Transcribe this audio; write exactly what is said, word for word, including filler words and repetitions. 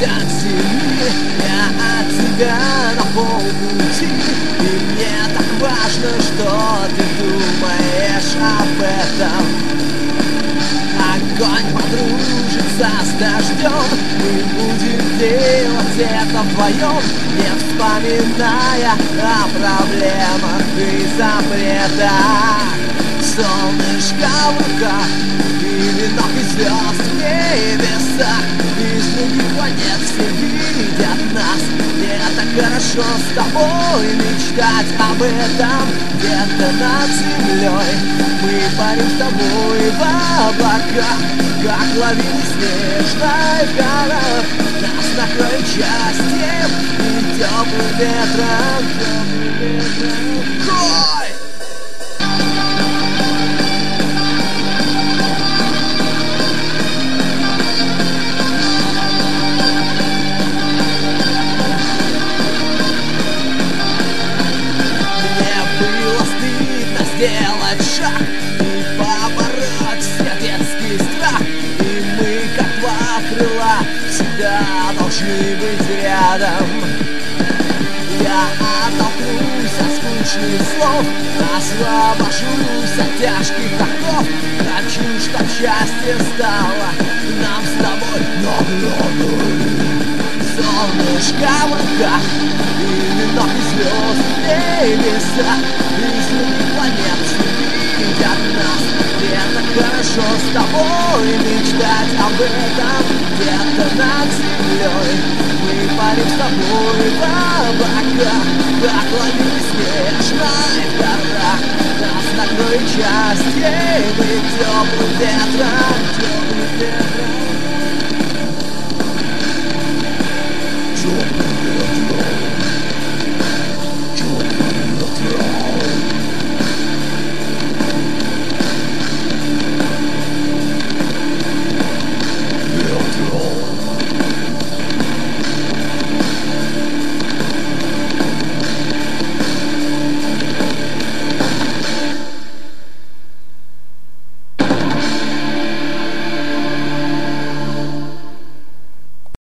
от земли, я от тебя на полпути. И мне так важно, что ты думаешь об этом. Огонь подружится с дождем, мы будем делать это вдвоем, не вспоминая о проблемах и запретах. Солнышко в руках и венок из звезд в небесах, из других планет все видят нас. Мне так хорошо с тобой мечтать об этом. Где-то над землей мы парим с тобой в облаках, как лавины снежной в горах. Нас накроет счастьем и теплым ветром, теплым ветром. Ой! Сделать шаг и побороть все детский страх. И мы, как два крыла, всегда должны быть рядом. Я оттолкнусь от скучных слов, освобожусь от тяжких оков. Хочу, чтоб счастье стало нам с тобой наградой. Солнышко в руках и венок из звезд в небесах, из других планет все видят нас. Мне так хорошо с тобой мечтать об этом. Где-то над землей мы парим с тобой в облаках, как лавины снежной в горах. Нас накроет счастьем и теплым ветром.